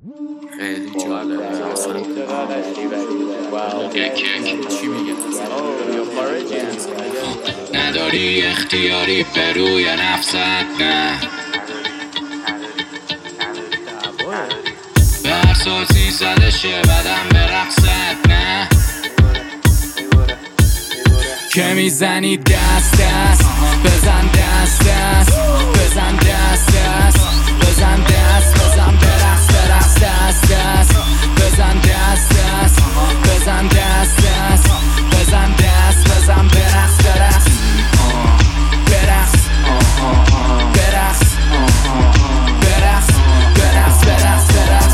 خیلی جالبه اصلا. چی میگه؟ نداری اختیاری به روی نفست، نه به هر سازی زدشه بدم به رقصت، نه که میزنی دست دست بزن، دست دست بزن، دست دست بزن، دست بزن، برقص برقص، دست دست بزن، دست دست بزن، دست دست بزن، دست بزن، برقص برقص برقص برقص برقص برقص برقص برقص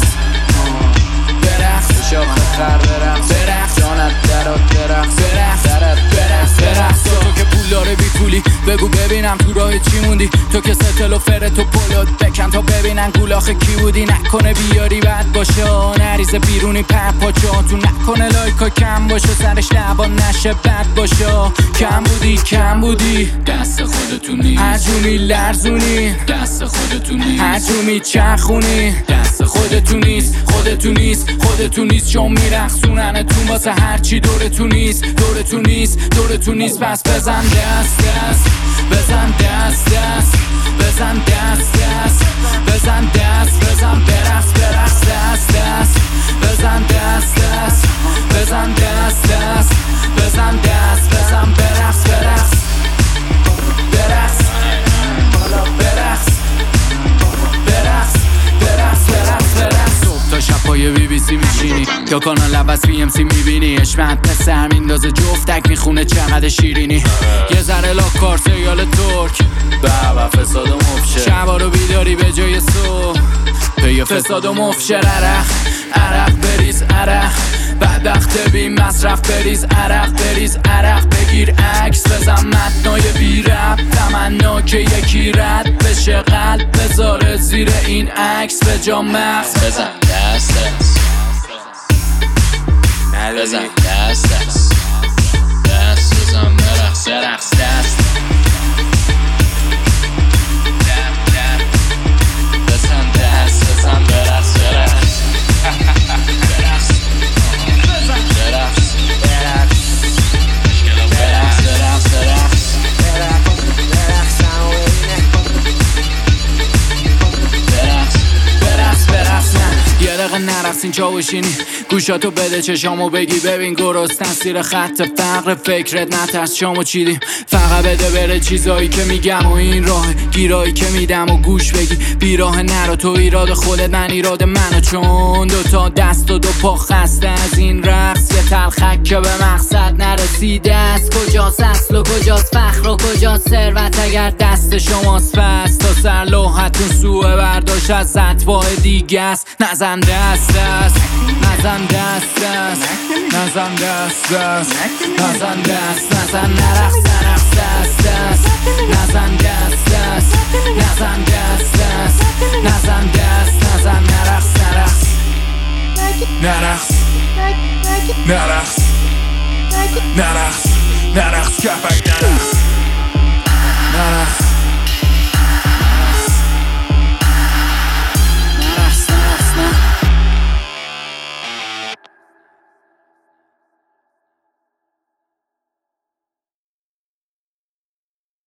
برقص شاخ خر برقص، جانت درات برقص، برقص تو که پول داره بی پولی بگو ببینم تو راه چی موندی، تو که ستل و فرت و پلوت بکن تا ببینن گولاخه کی بودی، نکنه بیاری بد باشه نریزه بیرونی پر پاچه تو، نکنه لایکا کم باشه سرش لبا نشه بد باشه، کم بودی کم بودی دست خودتونی، هجومی لرزونی دست خودتونی، هجومی چرخونی دست خودتون نیست، خودتون نیست، خودتون نیست، چون میرخصونن تو واسه هرچی دورتون نیست، دورتون نیست، دورتون نیست، پس بزن دست دست بزن، دست دست بزن، دست دست بزن، دست بزن، برقص برقص، دست دست بزن، دست دست بزن، دست دست بزن، دست بزن، برقص برقص برقص برقص برقص برقص برقص برقص. صبح تا شب پای BBC میشینی یا کانال عوض BMC میبینی، اشمت پسر میندازه جفتک میخونه چقدر شیرینی، یه ذره لاکار سیال ترک بابا فساد و مفشه، شبا رو بیداری به جای صبح پی فساد و مفشه، عرق عرق بریز عرق بدبخت بی مصرف بریز عرق بریز عرق بگیر عکس بزن متنای بی رب تمنا که یکی رد بشه قلب بذاره زیر این عکس به جا مغز، بزن دست دست بزن، دست دست دست بزن، برقص برقص، دست بزن، دست بزن، برقص برقص برقص برقص برقص برقص برقص یه دقیقه نرقصین چاوشینی گوشاتو بده چشامو بگی ببین گرستن سیر خط فقر فکرت نترس شامو چیدیم، فقط بده بره چیزایی که میگم و این راه گیرایی که میدم و گوش بگی بیراه نرو، تو ایراد خودت من ایراد منو، چون دوتا دست و دو پا خسته از این رقص، یه تلخک که به مقصد نرسیده است، کجاست اصل و کجاست فخر و کجاست ثروت اگر دست شماست، پس تا سر لوحتون سوء برداشت از اتباع دیگه است، نزن دست دست نزن دست دست نزن دست دست نزن دست نزن نرقص نرقص دست دست نزن دست دست نزن دست دست نزن دست نزن نرقص نرقص نرقص نرقص نرقص نرقص کپک نرقص.